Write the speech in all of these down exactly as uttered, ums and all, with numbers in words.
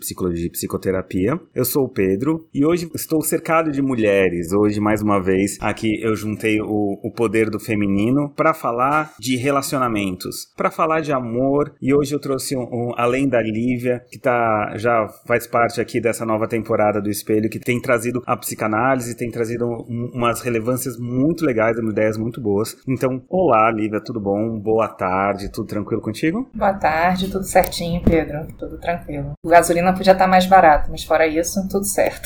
psicologia e psicoterapia. Eu sou o Pedro e hoje estou cercado de mulheres. Hoje, mais uma vez, aqui eu juntei o, o poder do feminino para falar de relacionamentos, para falar de amor. E hoje eu trouxe, um, um, além da Lívia, que tá, já faz parte aqui dessa nova temporada do Espelho, que tem trazido a psicanálise, tem trazido um, umas relevâncias muito legais, ideias muito boas. Então, olá, Lívia, tudo bom? Boa tarde, tudo tranquilo contigo? Boa tarde, tudo certinho, Pedro, tudo tranquilo. A gasolina podia estar mais barata, mas fora isso, tudo certo.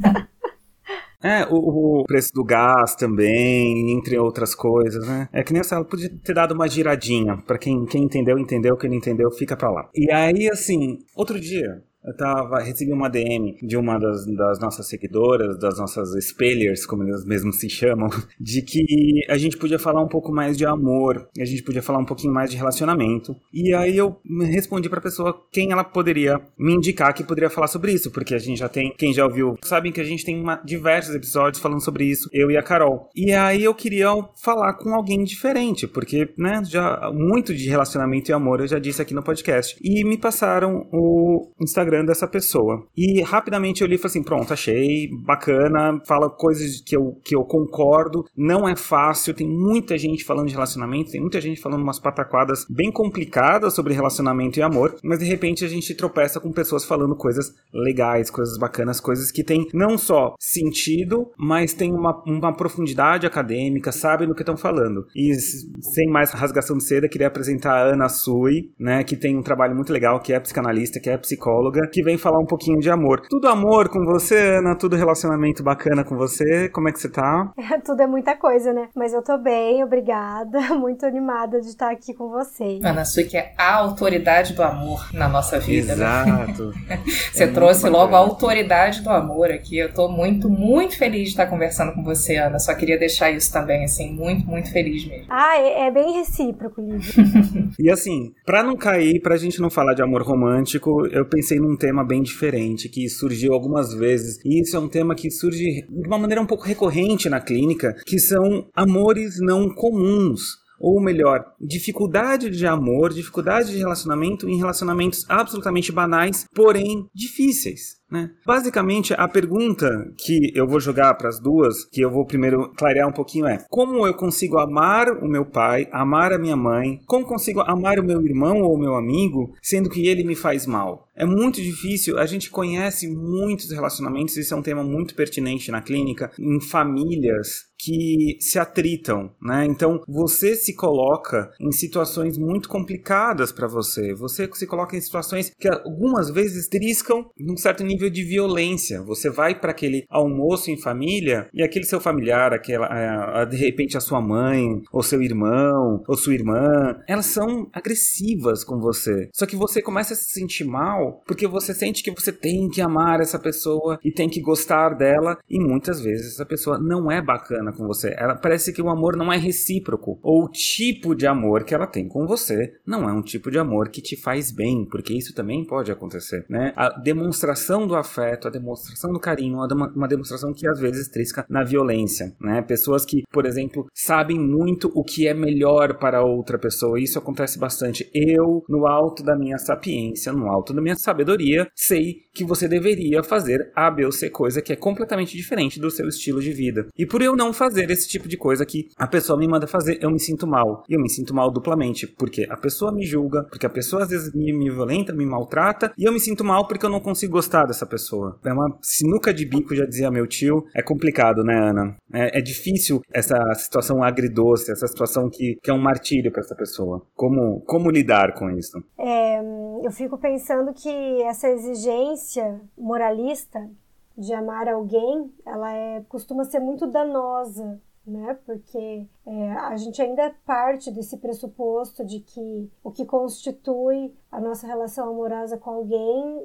É, o, o preço do gás também, entre outras coisas, né? É que nem essa, ela podia ter dado uma giradinha. Pra quem, quem entendeu, entendeu. Quem não entendeu, fica pra lá. E aí, assim, outro dia, eu tava, recebi uma D M de uma das, das nossas seguidoras, das nossas espelhers, como elas mesmos se chamam, de que a gente podia falar um pouco mais de amor, a gente podia falar um pouquinho mais de relacionamento. E aí eu respondi pra pessoa quem ela poderia me indicar que poderia falar sobre isso, porque a gente já tem, quem já ouviu, sabem que a gente tem uma, diversos episódios falando sobre isso, eu e a Carol. E aí eu queria falar com alguém diferente, porque, né, já muito de relacionamento e amor eu já disse aqui no podcast. E me passaram o Instagram dessa pessoa. E rapidamente eu li e falei assim, pronto, achei, bacana, fala coisas que eu, que eu concordo, não é fácil, tem muita gente falando de relacionamento, tem muita gente falando umas pataquadas bem complicadas sobre relacionamento e amor, mas de repente a gente tropeça com pessoas falando coisas legais, coisas bacanas, coisas que tem não só sentido, mas tem uma, uma profundidade acadêmica, sabem do que estão falando. E sem mais rasgação de seda, queria apresentar a Ana Sui, né, que tem um trabalho muito legal, que é psicanalista, que é psicóloga, que vem falar um pouquinho de amor. Tudo amor com você, Ana? Tudo relacionamento bacana com você? Como é que você tá? Tudo é muita coisa, né? Mas eu tô bem, obrigada. Muito animada de estar aqui com vocês. Ana Sui, que é a autoridade do amor na nossa vida. Exato. Né? Você é trouxe logo a autoridade do amor aqui. Eu tô muito, muito feliz de estar conversando com você, Ana. Só queria deixar isso também, assim, muito, muito feliz mesmo. Ah, é, é bem recíproco, Lívia. E assim, pra não cair, pra gente não falar de amor romântico, eu pensei num tema bem diferente, que surgiu algumas vezes, e isso é um tema que surge de uma maneira um pouco recorrente na clínica, que são amores não comuns. Ou melhor, dificuldade de amor, dificuldade de relacionamento em relacionamentos absolutamente banais, porém difíceis. Né? Basicamente, a pergunta que eu vou jogar para as duas, que eu vou primeiro clarear um pouquinho é: como eu consigo amar o meu pai, amar a minha mãe, como consigo amar o meu irmão ou o meu amigo, sendo que ele me faz mal? É muito difícil, a gente conhece muitos relacionamentos, isso é um tema muito pertinente na clínica, em famílias que se atritam, né? Então, você se coloca em situações muito complicadas para você. Você se coloca em situações que algumas vezes triscam num certo nível de violência. Você vai para aquele almoço em família e aquele seu familiar, aquela, de repente a sua mãe, ou seu irmão, ou sua irmã, elas são agressivas com você. Só que você começa a se sentir mal porque você sente que você tem que amar essa pessoa e tem que gostar dela, e muitas vezes essa pessoa não é bacana com você. Ela parece que o amor não é recíproco, ou o tipo de amor que ela tem com você não é um tipo de amor que te faz bem, porque isso também pode acontecer, né? A demonstração do afeto, a demonstração do carinho, uma demonstração que às vezes trisca na violência, né? Pessoas que, por exemplo, sabem muito o que é melhor para outra pessoa, isso acontece bastante. Eu, no alto da minha sapiência, no alto da minha sabedoria, sei que você deveria fazer A, B ou C coisa que é completamente diferente do seu estilo de vida. E por eu não fazer esse tipo de coisa que a pessoa me manda fazer, eu me sinto mal. E eu me sinto mal duplamente, porque a pessoa me julga, porque a pessoa às vezes me, me violenta, me maltrata, e eu me sinto mal porque eu não consigo gostar dessa pessoa. É uma sinuca de bico, já dizia meu tio. É complicado, né, Ana? É, é difícil essa situação agridoce, essa situação que, que é um martírio para essa pessoa. Como, como lidar com isso? É, eu fico pensando que essa exigência moralista de amar alguém, ela é, costuma ser muito danosa, né? Porque é, a gente ainda parte desse pressuposto de que o que constitui a nossa relação amorosa com alguém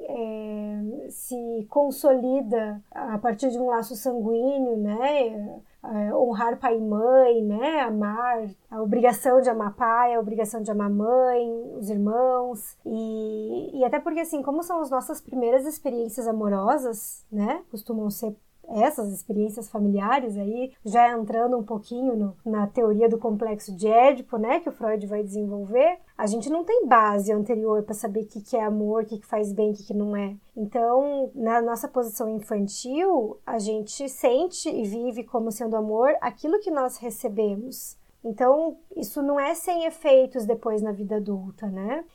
é, se consolida a partir de um laço sanguíneo, né? É, honrar pai e mãe, né? Amar, a obrigação de amar pai, a obrigação de amar mãe, os irmãos, e, e até porque, assim, como são as nossas primeiras experiências amorosas, né? Costumam ser essas experiências familiares, aí já entrando um pouquinho no, na teoria do complexo de Édipo, né, que o Freud vai desenvolver, a gente não tem base anterior para saber o que, que é amor, o que, que faz bem, o que, que não é. Então, na nossa posição infantil, a gente sente e vive como sendo amor aquilo que nós recebemos. Então, isso não é sem efeitos depois na vida adulta, né?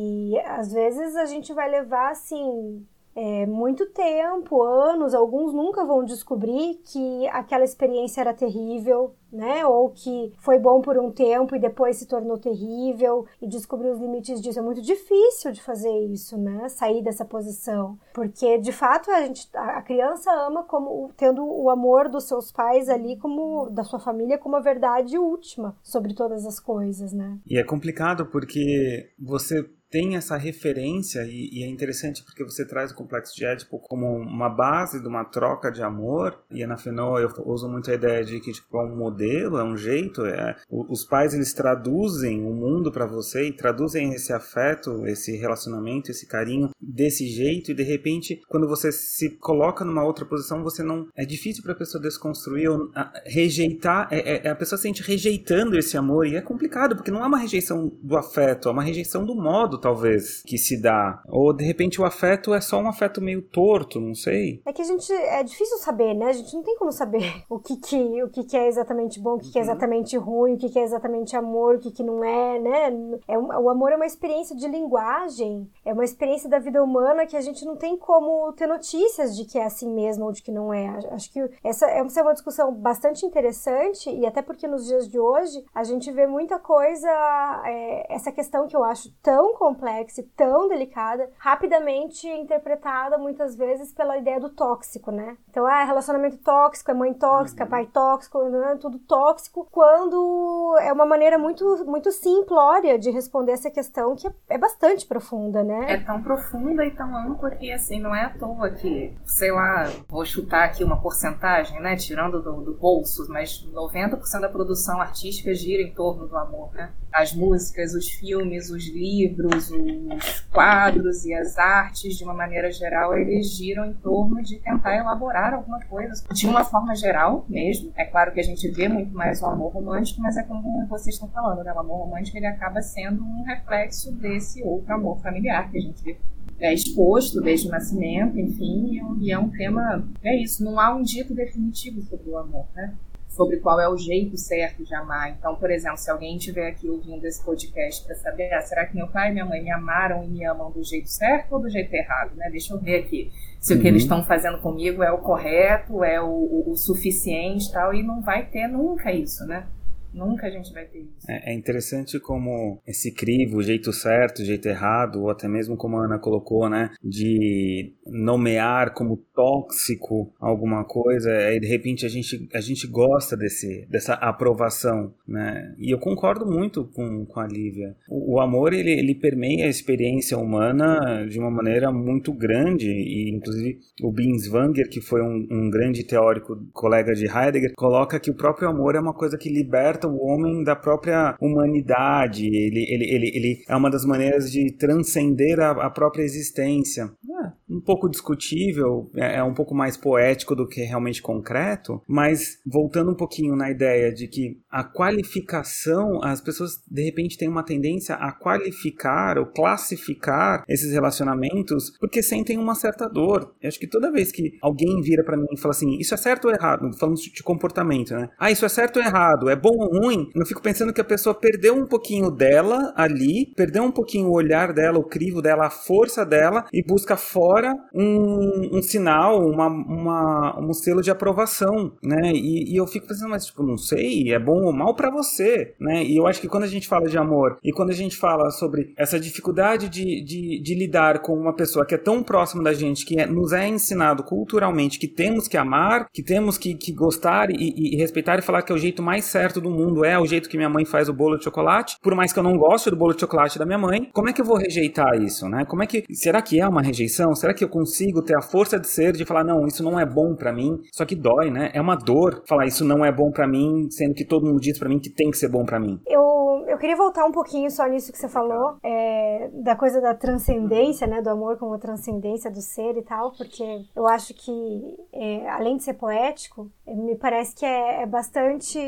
E às vezes a gente vai levar, assim, é, muito tempo, anos, alguns nunca vão descobrir que aquela experiência era terrível, né? Ou que foi bom por um tempo e depois se tornou terrível, e descobrir os limites disso. É muito difícil de fazer isso, né? Sair dessa posição. Porque, de fato, a, gente, a criança ama como tendo o amor dos seus pais ali, como da sua família, como a verdade última sobre todas as coisas, né? E é complicado porque você tem essa referência, e, e é interessante porque você traz o complexo de Édipo como uma base de uma troca de amor, e na Fanon eu uso muito a ideia de que tipo, é um modelo, é um jeito, é, os pais eles traduzem o mundo para você e traduzem esse afeto, esse relacionamento, esse carinho desse jeito, e de repente quando você se coloca numa outra posição, você não, é difícil para a pessoa desconstruir ou a, rejeitar, é, é, a pessoa se sente rejeitando esse amor, e é complicado porque não é uma rejeição do afeto, é uma rejeição do modo talvez, que se dá. Ou, de repente, o afeto é só um afeto meio torto, não sei. É que a gente... É difícil saber, né? A gente não tem como saber o que que, o que, que é exatamente bom, o que, uhum. que é exatamente ruim, o que, que é exatamente amor, o que, que não é, né? É um, o amor é uma experiência de linguagem, é uma experiência da vida humana que a gente não tem como ter notícias de que é assim mesmo ou de que não é. Acho que essa é uma discussão bastante interessante, e até porque nos dias de hoje a gente vê muita coisa, é, essa questão que eu acho tão complexa e tão delicada, rapidamente interpretada muitas vezes pela ideia do tóxico, né? Então, ah, relacionamento tóxico, é mãe tóxica, uhum. pai tóxico, tudo tóxico, quando é uma maneira muito, muito simplória de responder essa questão que é, é bastante profunda, né? É tão profunda e tão ampla que, assim, não é à toa que, sei lá, vou chutar aqui uma porcentagem, né, tirando do, do bolso, mas noventa por cento da produção artística gira em torno do amor, né? As músicas, os filmes, os livros, os quadros e as artes, de uma maneira geral, eles giram em torno de tentar elaborar alguma coisa, de uma forma geral mesmo. É claro que a gente vê muito mais o amor romântico, mas é como vocês estão falando, né? O amor romântico ele acaba sendo um reflexo desse outro amor familiar que a gente é exposto desde o nascimento, enfim, e é um tema, é isso, não há um dito definitivo sobre o amor, né? Sobre qual é o jeito certo de amar. Então, por exemplo, se alguém estiver aqui ouvindo esse podcast para saber, ah, será que meu pai e minha mãe me amaram e me amam do jeito certo ou do jeito errado, né? Deixa eu ver aqui se uhum. o que eles estão fazendo comigo é o correto, é o, o, o suficiente e tal, e não vai ter nunca isso, né? Nunca a gente vai ter isso. É, é interessante como esse crivo, o jeito certo, o jeito errado, ou até mesmo como a Ana colocou, né, de nomear como tóxico alguma coisa, e de repente a gente, a gente gosta desse, dessa aprovação, né, e eu concordo muito com, com a Lívia. O, o amor, ele, ele permeia a experiência humana de uma maneira muito grande, e inclusive o Binswanger, que foi um, um grande teórico, colega de Heidegger, coloca que o próprio amor é uma coisa que liberta o homem da própria humanidade, ele, ele, ele, ele é uma das maneiras de transcender a, a própria existência. É um pouco discutível, é, é um pouco mais poético do que realmente concreto, mas voltando um pouquinho na ideia de que a qualificação, as pessoas de repente têm uma tendência a qualificar ou classificar esses relacionamentos porque sentem uma certa dor. Eu acho que toda vez que alguém vira pra mim e fala assim, isso é certo ou errado, falando de comportamento, né? Ah, isso é certo ou errado, é bom ou ruim, eu fico pensando que a pessoa perdeu um pouquinho dela ali, perdeu um pouquinho o olhar dela, o crivo dela, a força dela, e busca fora um, um sinal, uma, uma, um selo de aprovação, né? E, e eu fico pensando, mas tipo, não sei, é bom ou mal pra você, né? E eu acho que quando a gente fala de amor, e quando a gente fala sobre essa dificuldade de, de, de lidar com uma pessoa que é tão próxima da gente, que é, nos é ensinado culturalmente que temos que amar, que temos que, que gostar e, e, e respeitar e falar que é o jeito mais certo do mundo, é o jeito que minha mãe faz o bolo de chocolate, por mais que eu não goste do bolo de chocolate da minha mãe, como é que eu vou rejeitar isso, né? Como é que, será que é uma rejeição? Será que eu consigo ter a força de ser, de falar, não, isso não é bom pra mim? Só que dói, né? É uma dor falar isso não é bom pra mim, sendo que todo mundo diz pra mim que tem que ser bom pra mim. Eu, eu eu queria voltar um pouquinho só nisso que você falou, é, da coisa da transcendência, né, do amor como transcendência do ser e tal, porque eu acho que, é, além de ser poético, é, me parece que é, é bastante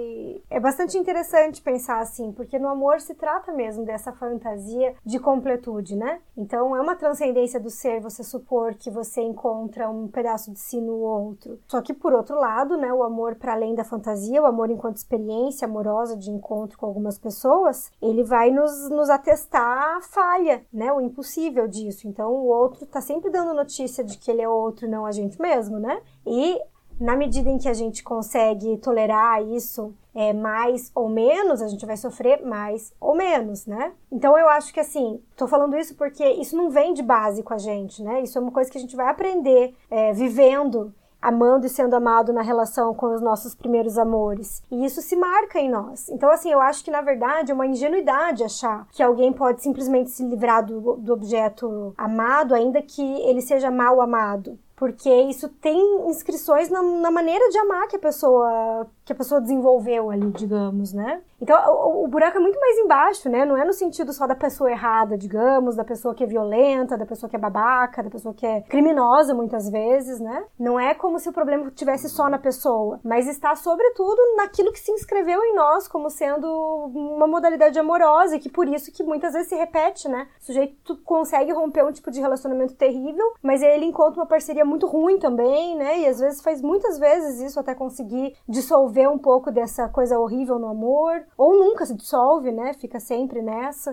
é bastante interessante pensar assim, porque no amor se trata mesmo dessa fantasia de completude, né? Então é uma transcendência do ser você supor que você encontra um pedaço de si no outro. Só que por outro lado, né, o amor para além da fantasia, o amor enquanto experiência amorosa de encontro com algumas pessoas, ele vai nos, nos atestar a falha, né, o impossível disso. Então o outro tá sempre dando notícia de que ele é outro e não a gente mesmo, né? E na medida em que a gente consegue tolerar isso é, mais ou menos, a gente vai sofrer mais ou menos, né? Então eu acho que assim, tô falando isso porque isso não vem de base com a gente, né? Isso é uma coisa que a gente vai aprender é, vivendo, amando e sendo amado na relação com os nossos primeiros amores. E isso se marca em nós. Então, assim, eu acho que, na verdade, é uma ingenuidade achar que alguém pode simplesmente se livrar do, do objeto amado, ainda que ele seja mal amado. Porque isso tem inscrições na, na maneira de amar que a pessoa que a pessoa desenvolveu ali, digamos, né? Então, o, o buraco é muito mais embaixo, né? Não é no sentido só da pessoa errada, digamos, da pessoa que é violenta, da pessoa que é babaca, da pessoa que é criminosa, muitas vezes, né? Não é como se o problema estivesse só na pessoa, mas está, sobretudo, naquilo que se inscreveu em nós como sendo uma modalidade amorosa e que por isso que muitas vezes se repete, né? O sujeito consegue romper um tipo de relacionamento terrível, mas aí ele encontra uma parceria muito ruim também, né? E às vezes faz muitas vezes isso até conseguir dissolver um pouco dessa coisa horrível no amor, ou nunca se dissolve, né? Fica sempre nessa.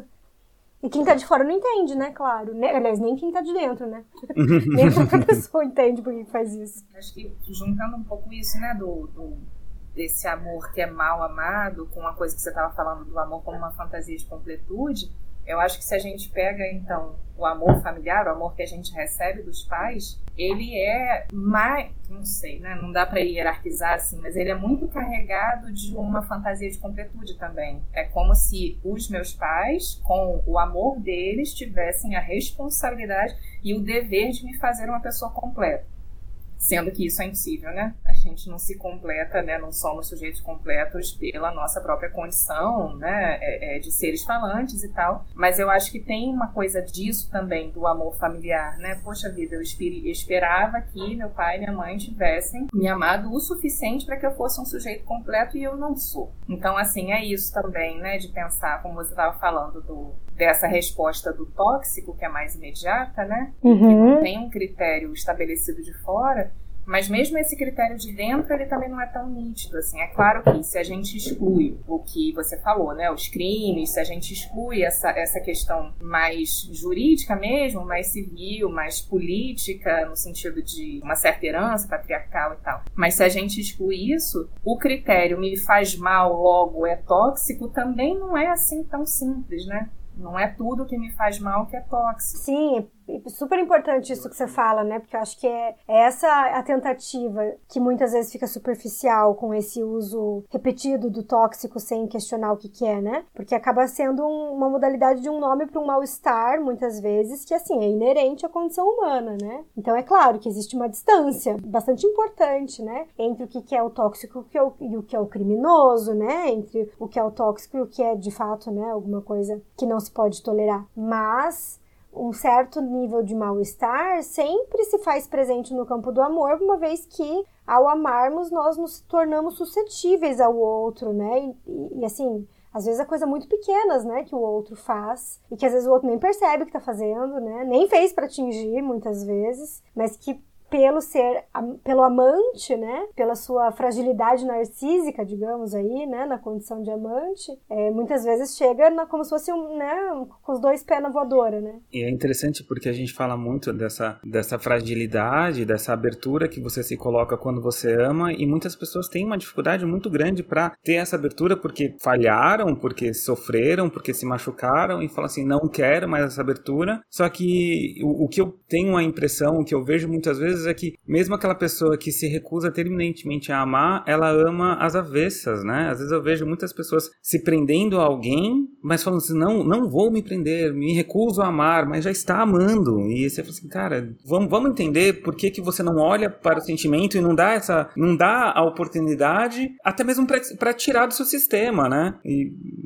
E quem tá de fora não entende, né? Claro. Aliás, nem quem tá de dentro, né? Nem outra pessoa entende por que faz isso. Acho que juntando um pouco isso, né? Do, do, desse amor que é mal amado, com uma coisa que você tava falando do amor como uma fantasia de completude, eu acho que se a gente pega, então, o amor familiar, o amor que a gente recebe dos pais, ele é mais, não sei, né? Não dá para hierarquizar assim, mas ele é muito carregado de uma fantasia de completude também. É como se os meus pais, com o amor deles, tivessem a responsabilidade e o dever de me fazer uma pessoa completa. Sendo que isso é impossível, né? A gente não se completa, né? Não somos sujeitos completos pela nossa própria condição, né? É, é, de seres falantes e tal. Mas eu acho que tem uma coisa disso também, do amor familiar, né? Poxa vida, eu esperava que meu pai e minha mãe tivessem me amado o suficiente para que eu fosse um sujeito completo e eu não sou. Então, assim, é isso também, né? De pensar, como você estava falando, do, dessa resposta do tóxico, que é mais imediata, né? Uhum. Que não tem um critério estabelecido de fora. Mas mesmo esse critério de dentro, ele também não é tão nítido, assim. É claro que se a gente exclui o que você falou, né, os crimes, se a gente exclui essa, essa questão mais jurídica mesmo, mais civil, mais política, no sentido de uma certa herança patriarcal e tal. Mas se a gente exclui isso, o critério me faz mal, logo é tóxico, também não é assim tão simples, né? Não é tudo que me faz mal que é tóxico. Sim, é super importante isso que você fala, né? Porque eu acho que é essa a tentativa que muitas vezes fica superficial com esse uso repetido do tóxico sem questionar o que que é, né? Porque acaba sendo um, uma modalidade de um nome para um mal-estar, muitas vezes, que assim, é inerente à condição humana, né? Então é claro que existe uma distância bastante importante, né? Entre o que que é o tóxico e o que é o criminoso, né? Entre o que é o tóxico e o que é, de fato, né? Alguma coisa que não se pode tolerar. Mas um certo nível de mal-estar sempre se faz presente no campo do amor, uma vez que, ao amarmos, nós nos tornamos suscetíveis ao outro, né? E, e, e assim, às vezes é coisa muito pequenas, né, que o outro faz, e que às vezes o outro nem percebe que tá fazendo, né? Nem fez para atingir, muitas vezes, mas que pelo ser, pelo amante, né, pela sua fragilidade narcísica, digamos aí, né, na condição de amante, é, muitas vezes chega na, como se fosse um, né, com os dois pés na voadora, né. E é interessante porque a gente fala muito dessa, dessa fragilidade, dessa abertura que você se coloca quando você ama, e muitas pessoas têm uma dificuldade muito grande para ter essa abertura porque falharam, porque sofreram, porque se machucaram e falam assim, não quero mais essa abertura. Só que o, o que eu tenho a impressão, o que eu vejo muitas vezes é que mesmo aquela pessoa que se recusa terminantemente a amar, ela ama às avessas, né? Às vezes eu vejo muitas pessoas se prendendo a alguém, mas falando assim, não, não vou me prender, me recuso a amar, mas já está amando. E você fala assim, cara, vamos, vamos entender por que que você não olha para o sentimento e não dá essa, não dá a oportunidade, até mesmo para tirar do seu sistema, né? E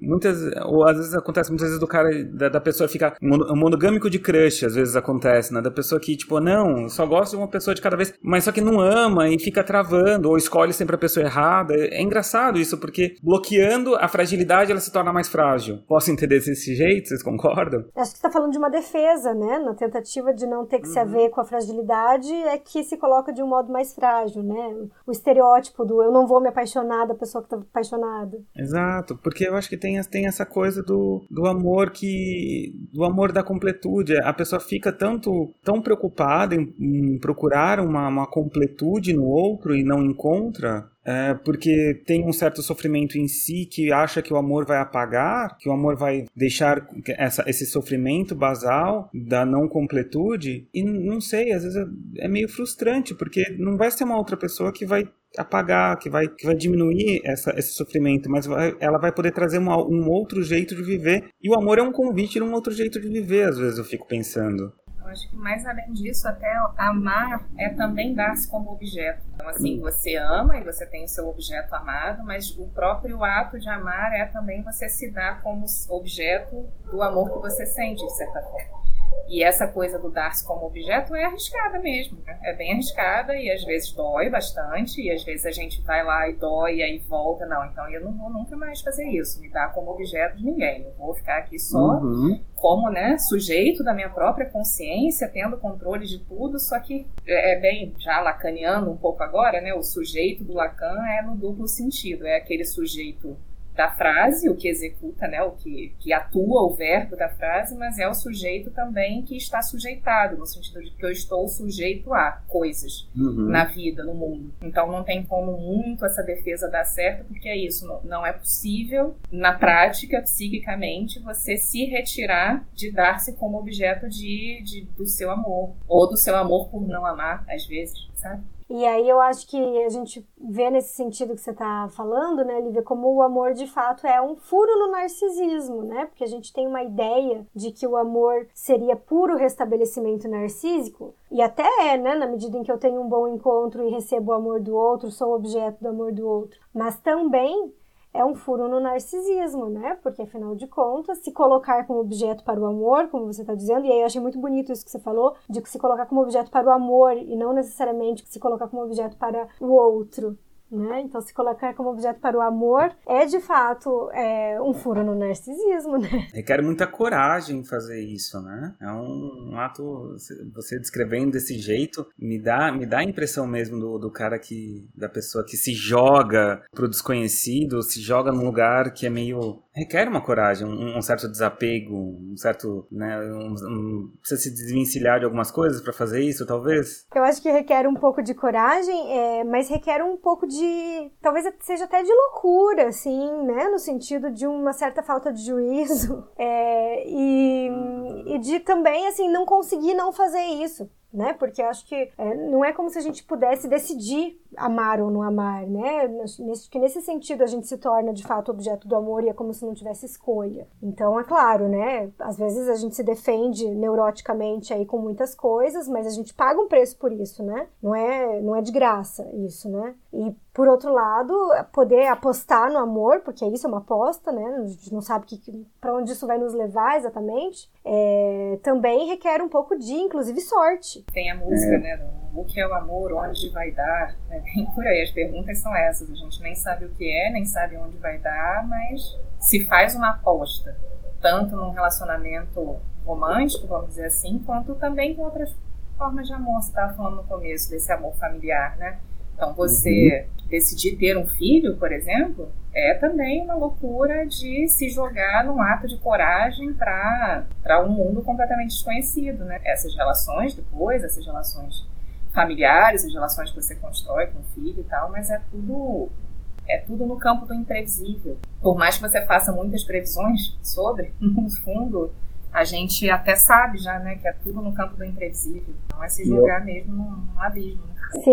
muitas, ou às vezes acontece muitas vezes do cara, da, da pessoa ficar monogâmico de crush, às vezes acontece, né? Da pessoa que, tipo, não, só gosta de uma pessoa de cada vez, mas só que não ama e fica travando, ou escolhe sempre a pessoa errada. É engraçado isso, porque bloqueando a fragilidade, ela se torna mais frágil. Posso entender desse jeito? Vocês concordam? Acho que você tá falando de uma defesa, né? Na tentativa de não ter que uhum. se haver com a fragilidade, é que se coloca de um modo mais frágil, né? O estereótipo do eu não vou me apaixonar da pessoa que tá apaixonada. Exato, porque eu acho que tem, tem essa coisa do, do amor que... do amor da completude. A pessoa fica tanto, tão preocupada em, em procurar uma, uma completude no outro e não encontra... É, porque tem um certo sofrimento em si que acha que o amor vai apagar, que o amor vai deixar essa, esse sofrimento basal da não completude, e não sei, às vezes é, é meio frustrante, porque não vai ser uma outra pessoa que vai apagar, que vai, que vai diminuir essa, esse sofrimento, mas vai, ela vai poder trazer uma, um outro jeito de viver, e o amor é um convite de um outro jeito de viver, às vezes eu fico pensando. Eu acho que mais além disso, até amar é também dar-se como objeto. Então, assim, você ama e você tem o seu objeto amado, mas o próprio ato de amar é também você se dar como objeto do amor que você sente, de certa forma. E essa coisa do dar-se como objeto é arriscada mesmo, né? É bem arriscada e às vezes dói bastante, e às vezes a gente vai lá e dói e aí volta. Não, então eu não vou nunca mais fazer isso, me dar como objeto de ninguém. Eu vou ficar aqui só uhum. como, né, sujeito da minha própria consciência, tendo controle de tudo, só que é bem, já lacaniano um pouco agora, né? O sujeito do Lacan é no duplo sentido, é aquele sujeito da frase, o que executa, né, o que, que atua o verbo da frase, mas é o sujeito também que está sujeitado, no sentido de que eu estou sujeito a coisas uhum. na vida, no mundo. Então não tem como muito essa defesa dar certo, porque é isso, não, não é possível, na prática, psiquicamente, você se retirar de dar-se como objeto de, de, do seu amor, ou do seu amor por não amar, às vezes, sabe? E aí eu acho que a gente vê nesse sentido que você está falando, né, Lívia, como o amor de fato é um furo no narcisismo, né? Porque a gente tem uma ideia de que o amor seria puro restabelecimento narcísico, e até é, né, na medida em que eu tenho um bom encontro e recebo o amor do outro, sou objeto do amor do outro. Mas também é um furo no narcisismo, né? Porque, afinal de contas, se colocar como objeto para o amor, como você está dizendo, e aí eu achei muito bonito isso que você falou, de que se colocar como objeto para o amor e não necessariamente se colocar como objeto para o outro, né? Então, se colocar como objeto para o amor é, de fato, é, um furo no narcisismo, né? Requer muita coragem fazer isso, né? É um, um ato, você descrevendo desse jeito, me dá, me dá a impressão mesmo do, do cara que, da pessoa que se joga pro desconhecido, se joga num lugar que é meio... Requer uma coragem, um, um certo desapego, um certo, né, um, um, precisa se desvencilhar de algumas coisas para fazer isso, talvez? Eu acho que requer um pouco de coragem, é, mas requer um pouco de, talvez seja até de loucura, assim, né, no sentido de uma certa falta de juízo, é, e, e de também, assim, não conseguir não fazer isso. Né? Porque eu acho que é, não é como se a gente pudesse decidir amar ou não amar, né? Nesse, que nesse sentido a gente se torna de fato objeto do amor e é como se não tivesse escolha. Então é claro, né? Às vezes a gente se defende neuroticamente aí com muitas coisas, mas a gente paga um preço por isso, né? Não é, não é de graça isso, né? E por outro lado, poder apostar no amor, porque isso é uma aposta, né? A gente não sabe que, para onde isso vai nos levar exatamente, é, também requer um pouco de, inclusive, sorte. Tem a música, é. né? O que é o amor, onde vai dar, né? Por aí, as perguntas são essas. A gente nem sabe o que é, nem sabe onde vai dar, mas se faz uma aposta, tanto num relacionamento romântico, vamos dizer assim, quanto também com outras formas de amor. Você estava falando no começo desse amor familiar, né? Então, você uhum. decidir ter um filho, por exemplo, é também uma loucura de se jogar num ato de coragem para para um mundo completamente desconhecido, né? Essas relações depois, essas relações familiares, as relações que você constrói com o filho e tal, mas é tudo, é tudo no campo do imprevisível. Por mais que você faça muitas previsões sobre, no fundo, a gente até sabe já, né, que é tudo no campo do imprevisível. Não é se jogar mesmo num, num abismo. Sim,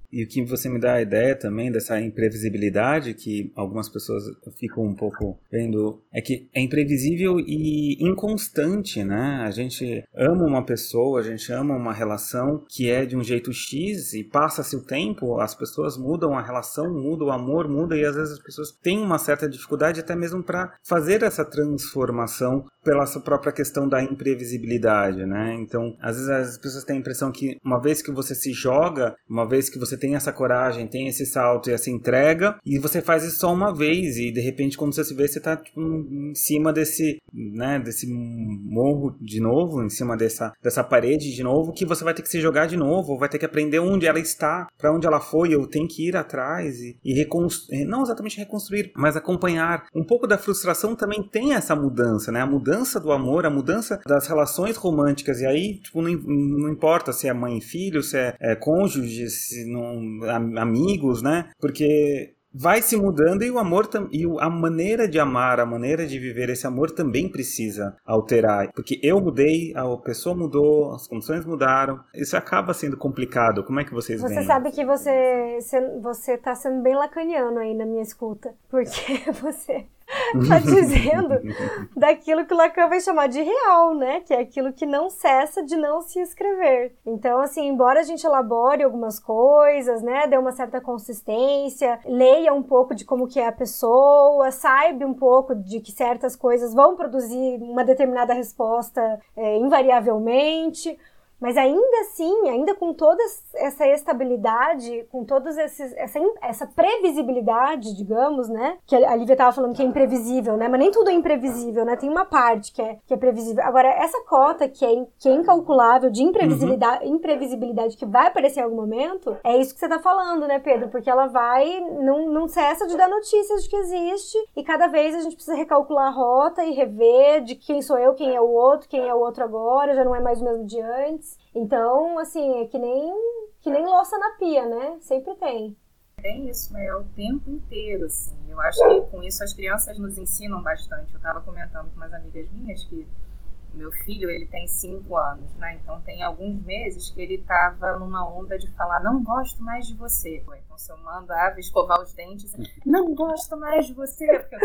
E o que você me dá a ideia também dessa imprevisibilidade que algumas pessoas ficam um pouco vendo, é que é imprevisível e inconstante, né? A gente ama uma pessoa, a gente ama uma relação que é de um jeito X e passa-se o tempo, as pessoas mudam, a relação muda, o amor muda e às vezes as pessoas têm uma certa dificuldade até mesmo para fazer essa transformação pela sua própria questão da imprevisibilidade, né? Então, às vezes as pessoas têm a impressão que uma vez que você se joga, uma vez que você tem essa coragem, tem esse salto e essa entrega, e você faz isso só uma vez, e de repente quando você se vê, você tá tipo, em cima desse, né, desse morro de novo, em cima dessa, dessa parede de novo, que você vai ter que se jogar de novo, ou vai ter que aprender onde ela está, para onde ela foi, ou tem que ir atrás e, e reconstruir, não exatamente reconstruir, mas acompanhar. Um pouco da frustração também tem essa mudança, né? A mudança do amor, a mudança das relações românticas, e aí tipo, não, não importa se é mãe e filho, se é, é cônjuge, se não, amigos, né? Porque vai se mudando e o amor e a maneira de amar, a maneira de viver esse amor também precisa alterar, porque eu mudei, a pessoa mudou, as condições mudaram, isso acaba sendo complicado. Como é que vocês veem? Você sabe que você você tá sendo bem lacaniano aí na minha escuta, porque você tá dizendo daquilo que o Lacan vai chamar de real, né? Que é aquilo que não cessa de não se escrever. Então, assim, embora a gente elabore algumas coisas, né? Dê uma certa consistência, leia um pouco de como que é a pessoa, saiba um pouco de que certas coisas vão produzir uma determinada resposta é, invariavelmente. Mas ainda assim, ainda com toda essa estabilidade, com toda essa, essa previsibilidade, digamos, né? Que a Lívia estava falando que é imprevisível, né? Mas nem tudo é imprevisível, né? Tem uma parte que é, que é previsível. Agora, essa cota que é, que é incalculável de imprevisibilidade, uhum. imprevisibilidade que vai aparecer em algum momento, é isso que você está falando, né, Pedro? Porque ela vai, não, não cessa de dar notícias de que existe e cada vez a gente precisa recalcular a rota e rever de quem sou eu, quem é o outro, quem é o outro agora, já não é mais o mesmo de antes. Então, assim, é que nem, que nem louça na pia, né? Sempre tem. Tem isso, né? É o tempo inteiro, assim. Eu acho que com isso as crianças nos ensinam bastante. Eu estava comentando com umas amigas minhas que meu filho, ele tem cinco anos, né? Então tem alguns meses que ele estava numa onda de falar, não gosto mais de você. Então se eu mandava escovar os dentes, não gosto mais de você.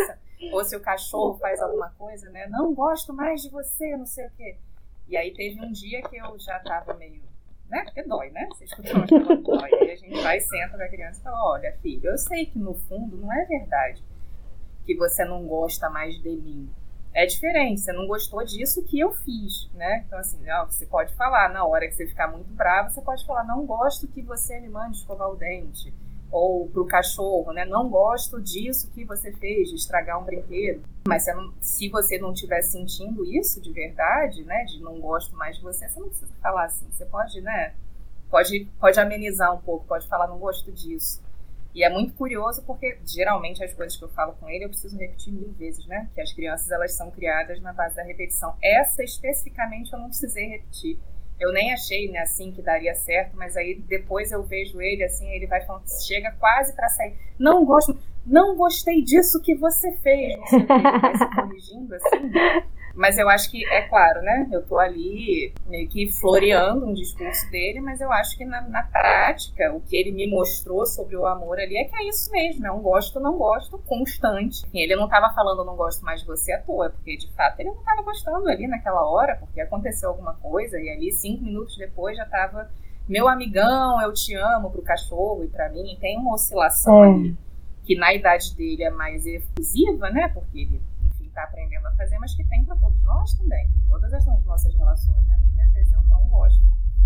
Ou se o cachorro faz alguma coisa, né? Não gosto mais de você, não sei o quê. E aí teve um dia que eu já tava meio, né? Porque dói, né? Você escutou uma coisa, dói. Aí a gente vai e senta com a criança e fala, olha, filho, eu sei que no fundo não é verdade que você não gosta mais de mim. É diferente, você não gostou disso que eu fiz, né? Então assim, ó, você pode falar, na hora que você ficar muito bravo, você pode falar, não gosto que você me mande escovar o dente. Ou pro cachorro, né? Não gosto disso que você fez, de estragar um brinquedo. Mas você não, se você não estiver sentindo isso de verdade, né? De não gosto mais de você, você não precisa falar assim. Você pode, né? Pode, pode amenizar um pouco, pode falar, não gosto disso. E é muito curioso porque, geralmente, as coisas que eu falo com ele, eu preciso repetir mil vezes, né? Que as crianças, elas são criadas na base da repetição. Essa, especificamente, eu não precisei repetir. Eu nem achei, né, assim, que daria certo, mas aí depois eu vejo ele, assim, ele vai falando, chega quase pra sair. Não gosto, não gostei disso que você fez. Não sei o que, ele vai se corrigindo, assim. Mas eu acho que, é claro, né, eu tô ali meio que floreando um discurso dele, mas eu acho que na, na prática, o que ele me mostrou sobre o amor ali é que é isso mesmo, é um gosto, não gosto, constante. E ele não tava falando não gosto mais de você à toa, porque de fato ele não tava gostando ali naquela hora, porque aconteceu alguma coisa, e ali cinco minutos depois já tava meu amigão, eu te amo pro cachorro e pra mim, tem uma oscilação é. ali, que na idade dele é mais efusiva, né, porque ele está aprendendo a fazer, mas que tem para todos nós também. Todas as nossas relações, né? Muitas vezes eu não gosto.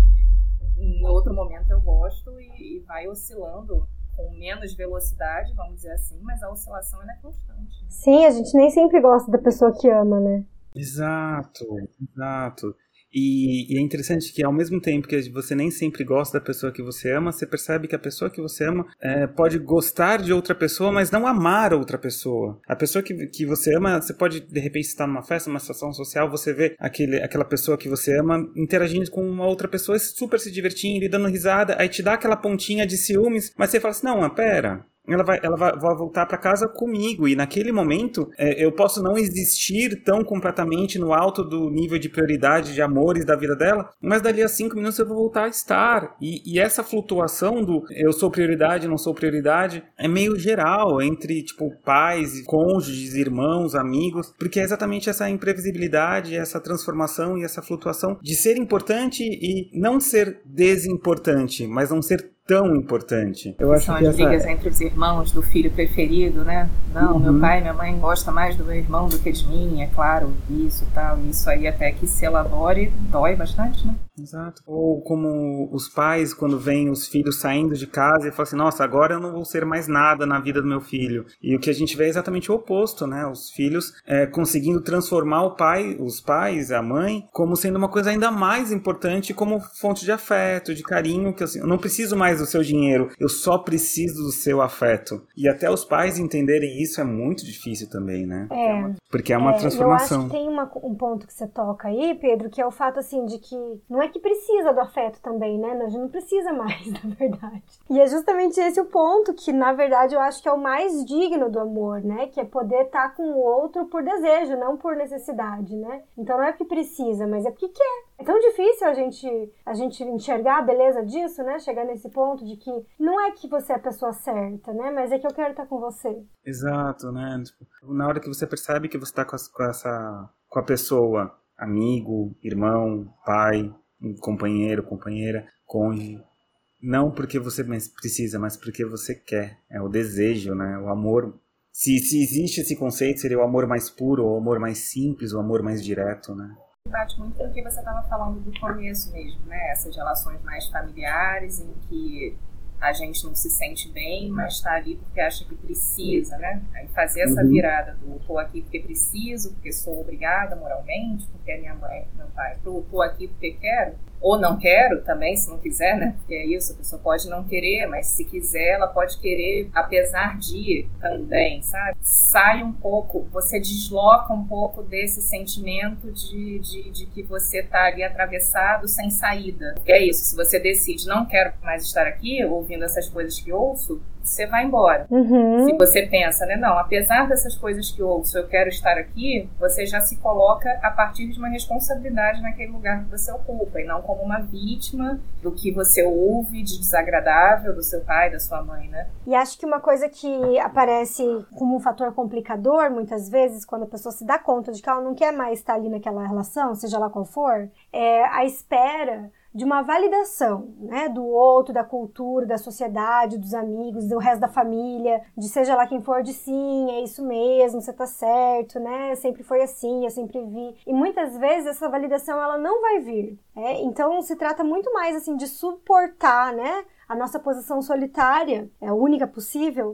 Em outro momento eu gosto e, e vai oscilando com menos velocidade, vamos dizer assim, mas a oscilação ela é constante. Sim, a gente nem sempre gosta da pessoa que ama, né? Exato, exato. E, e é interessante que ao mesmo tempo que você nem sempre gosta da pessoa que você ama, você percebe que a pessoa que você ama é, pode gostar de outra pessoa, mas não amar outra pessoa. A pessoa que, que você ama, você pode de repente estar numa festa, numa situação social, você vê aquele, aquela pessoa que você ama interagindo com uma outra pessoa, super se divertindo e dando risada, aí te dá aquela pontinha de ciúmes, mas você fala assim, não, mas pera... ela vai, ela vai, vai voltar para casa comigo, e naquele momento é, eu posso não existir tão completamente no alto do nível de prioridade de amores da vida dela, mas dali a cinco minutos eu vou voltar a estar, e, e essa flutuação do eu sou prioridade, não sou prioridade, é meio geral entre tipo pais, cônjuges, irmãos, amigos, porque é exatamente essa imprevisibilidade, essa transformação e essa flutuação de ser importante e não ser desimportante, mas não ser tão importante. Eu acho São que as essa... brigas entre os irmãos do filho preferido, né? Não, uhum. Meu pai e minha mãe gostam mais do meu irmão do que de mim, é claro, isso e tal. Isso aí até que se elabore dói bastante, né? Exato. Ou como os pais, quando veem os filhos saindo de casa e falam assim, nossa, agora eu não vou ser mais nada na vida do meu filho. E o que a gente vê é exatamente o oposto, né? Os filhos é, conseguindo transformar o pai, os pais, a mãe, como sendo uma coisa ainda mais importante, como fonte de afeto, de carinho, que assim, eu não preciso mais do seu dinheiro, eu só preciso do seu afeto. E até os pais entenderem isso é muito difícil também, né? É. Porque é uma é, transformação. Eu acho que tem uma, um ponto que você toca aí, Pedro, que é o fato, assim, de que não é que precisa do afeto também, né? A gente não precisa mais, na verdade. E é justamente esse o ponto que, na verdade, eu acho que é o mais digno do amor, né? Que é poder estar com o outro por desejo, não por necessidade, né? Então não é porque precisa, mas é porque quer. É tão difícil a gente, a gente enxergar a beleza disso, né? Chegar nesse ponto de que não é que você é a pessoa certa, né? Mas é que eu quero estar com você. Exato, né? Tipo, na hora que você percebe que você está com, com essa com a pessoa, amigo, irmão, pai, companheiro, companheira, cônjuge, não porque você precisa, mas porque você quer. É o desejo, né? O amor. Se, se existe esse conceito, seria o amor mais puro, o amor mais simples, o amor mais direto, né? Bate muito com o que você estava falando do começo mesmo, né? Essas relações mais familiares em que a gente não se sente bem, mas está ali porque acha que precisa, né? Aí fazer essa uhum. virada do tô aqui porque preciso, porque sou obrigada moralmente, porque é minha mãe, meu pai, tô, tô aqui porque quero, ou não quero também, se não quiser, né? Porque é isso, a pessoa pode não querer, mas se quiser, ela pode querer, apesar de também, sabe? Sai um pouco, você desloca um pouco desse sentimento de, de, de que você tá ali atravessado sem saída. Porque é isso, se você decide, não quero mais estar aqui, ouvindo essas coisas que ouço, você vai embora. Uhum. Se você pensa, né, não, apesar dessas coisas que ouço, eu quero estar aqui, você já se coloca a partir de uma responsabilidade naquele lugar que você ocupa, e não como uma vítima do que você ouve de desagradável do seu pai, da sua mãe, né? E acho que uma coisa que aparece como um fator complicador, muitas vezes, quando a pessoa se dá conta de que ela não quer mais estar ali naquela relação, seja lá qual for, é a espera de uma validação, né, do outro, da cultura, da sociedade, dos amigos, do resto da família, de seja lá quem for, de sim, é isso mesmo, você tá certo, né, sempre foi assim, eu sempre vi. E muitas vezes essa validação, ela não vai vir, né? Então se trata muito mais, assim, de suportar, né, a nossa posição solitária, é a única possível,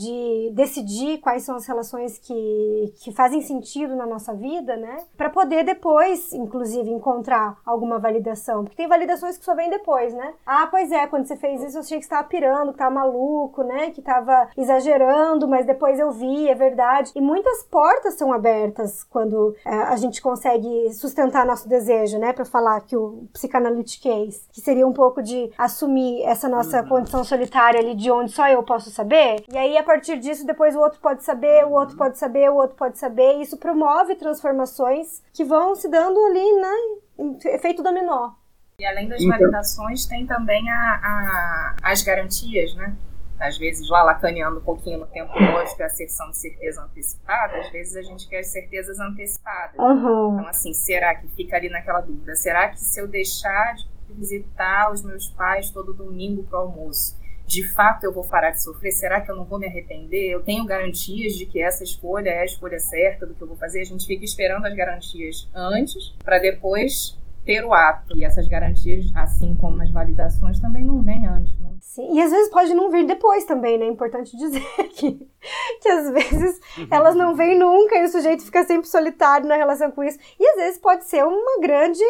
de decidir quais são as relações que, que fazem sentido na nossa vida, né? Para poder depois, inclusive, encontrar alguma validação. Porque tem validações que só vêm depois, né? Ah, pois é, quando você fez isso eu achei que você estava pirando, que estava maluco, né? Que estava exagerando, mas depois eu vi, é verdade. E muitas portas são abertas quando é, a gente consegue sustentar nosso desejo, né? Para falar que o psychanalytic case, que seria um pouco de assumir essa nossa uhum. condição solitária ali de onde só eu posso saber. E aí, a partir disso, depois o outro pode saber, o outro pode saber, o outro pode saber, e isso promove transformações que vão se dando ali, né, efeito dominó. E além das validações, tem também a, a, as garantias, né? Às vezes, lá lacaneando um pouquinho no tempo lógico, a asserção de certeza antecipada, às vezes a gente quer as certezas antecipadas. Uhum. Então, assim, será que fica ali naquela dúvida? Será que se eu deixar de visitar os meus pais todo domingo pro almoço, de fato eu vou parar de sofrer? Será que eu não vou me arrepender? Eu tenho garantias de que essa escolha é a escolha certa do que eu vou fazer? A gente fica esperando as garantias antes, para depois ter o ato. E essas garantias, assim como as validações, também não vêm antes, né? Sim, e às vezes pode não vir depois também, né? É importante dizer que, que às vezes elas não vêm nunca e o sujeito fica sempre solitário na relação com isso. E às vezes pode ser uma grande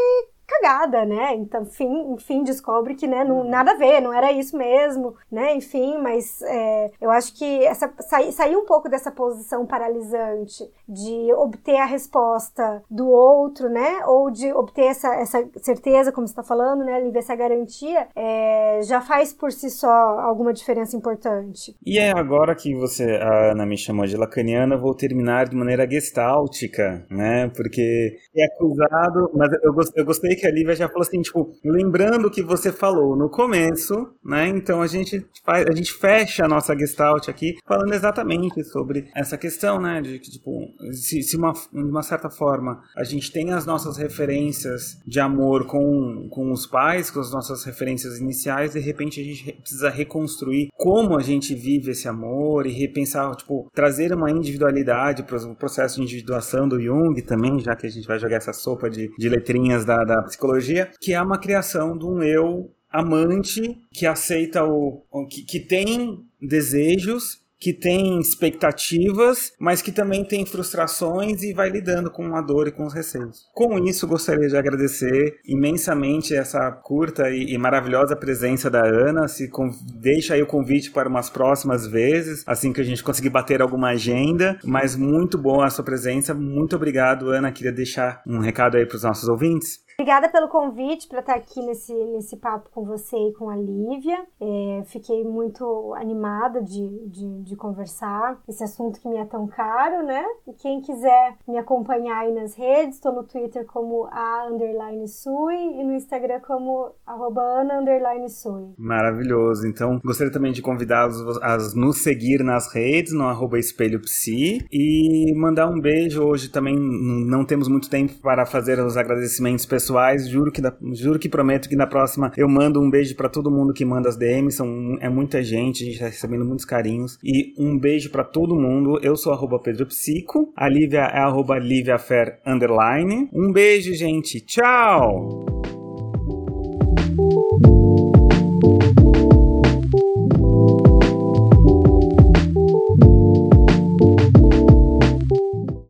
cagada, né? Então, enfim, enfim descobre que, né, não, nada a ver, não era isso mesmo, né? Enfim, mas é, eu acho que essa, sair, sair um pouco dessa posição paralisante de obter a resposta do outro, né? Ou de obter essa, essa certeza, como você está falando, né, Lívia, essa garantia, é, já faz por si só alguma diferença importante. E é agora que você, a Ana, me chamou de lacaniana, eu vou terminar de maneira gestáltica, né? Porque é acusado, mas eu gostei, eu gostei que a Lívia já falou assim, tipo, lembrando o que você falou no começo, né? Então a gente faz, a gente fecha a nossa gestalt aqui falando exatamente sobre essa questão, né? De que, tipo, se, se uma, de uma certa forma a gente tem as nossas referências de amor com, com os pais, com as nossas referências iniciais, de repente a gente precisa reconstruir como a gente vive esse amor e repensar, tipo, trazer uma individualidade para o processo de individuação do Jung também, já que a gente vai jogar essa sopa de, de letrinhas da, da psicologia, que é uma criação de um eu amante que aceita o... que, que tem desejos, que tem expectativas, mas que também tem frustrações e vai lidando com a dor e com os receios. Com isso, gostaria de agradecer imensamente essa curta e, e maravilhosa presença da Ana. Se com, deixa aí o convite para umas próximas vezes, assim que a gente conseguir bater alguma agenda, mas muito boa a sua presença. Muito obrigado, Ana. Queria deixar um recado aí para os nossos ouvintes. Obrigada pelo convite para estar aqui nesse, nesse papo com você e com a Lívia. É, fiquei muito animada de, de, de conversar. Esse assunto que me é tão caro, né? E quem quiser me acompanhar aí nas redes, estou no Twitter como a underline sui e no Instagram como arroba ana underline sui. Maravilhoso. Então, gostaria também de convidá-los a nos seguir nas redes, no arroba espelho psi, e mandar um beijo. Hoje também não temos muito tempo para fazer os agradecimentos pessoais. Juro que, da, juro que prometo que na próxima eu mando um beijo pra todo mundo que manda as D Ms, são, é muita gente, a gente tá recebendo muitos carinhos, e um beijo pra todo mundo. Eu sou arroba Pedro Psico, a Lívia é arroba Liviafer underline. Um beijo, gente, tchau!